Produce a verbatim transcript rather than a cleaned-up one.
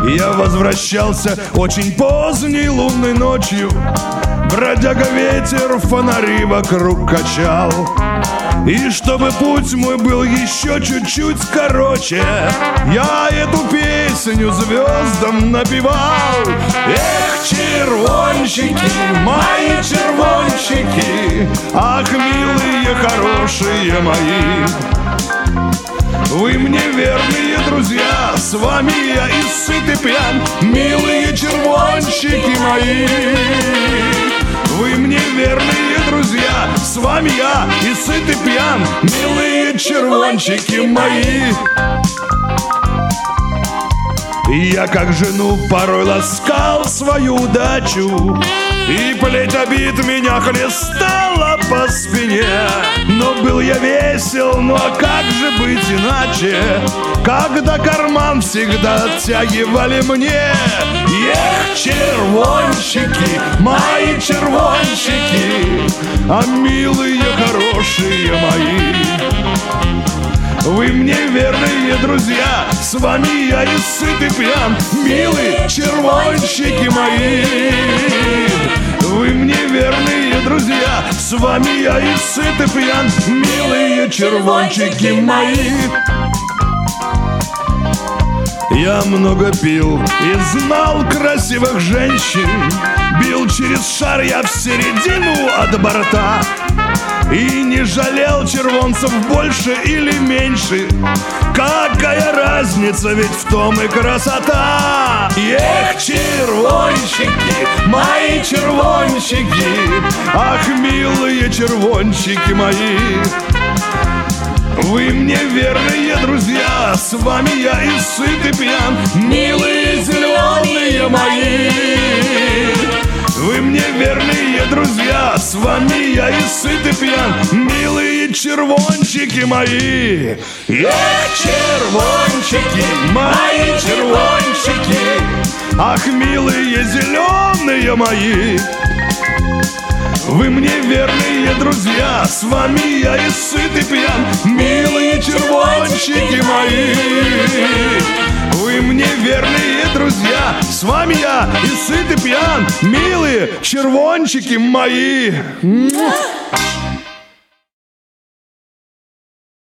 Я возвращался очень поздней лунной ночью. Бродяга ветер фонари вокруг качал. И чтобы путь мой был еще чуть-чуть короче, я эту песню звездам напевал. Эх, червончики, мои червончики, ах, милые, хорошие мои, вы мне верные друзья, с вами я и сыт и пьян, милые червончики мои. Вы мне верные друзья, с вами я и сыт и пьян, милые червончики мои. Я как жену порой ласкал свою удачу, и плеть обид меня хлестала по спине. Но был я весел, ну а как же быть иначе, когда карман всегда оттягивали мне. Эх, червончики, мои червончики, а милые, хорошие мои, вы мне верные друзья, с вами я и сыт и пьян, милые червончики мои. Вы мне верные друзья, с вами я и сыт и пьян, милые червончики мои. Я много пил и знал красивых женщин, бил через шар я в середину от борта. И не жалел червонцев больше или меньше, какая разница, ведь в том и красота. Эх, червончики, мои червончики, ах, милые червончики мои, вы мне верные друзья, с вами я и сыт и пьян, милые зеленые мои. Вы мне верные друзья, с вами я и сыт и пьян, милые червончики мои. Эх, червончики, мои червончики, ах, милые зеленые мои, вы мне верные друзья, с вами я и сыт и пьян, милые червончики мои. Вы мне верные друзья, с вами я и сыт и пьян, милые червончики мои.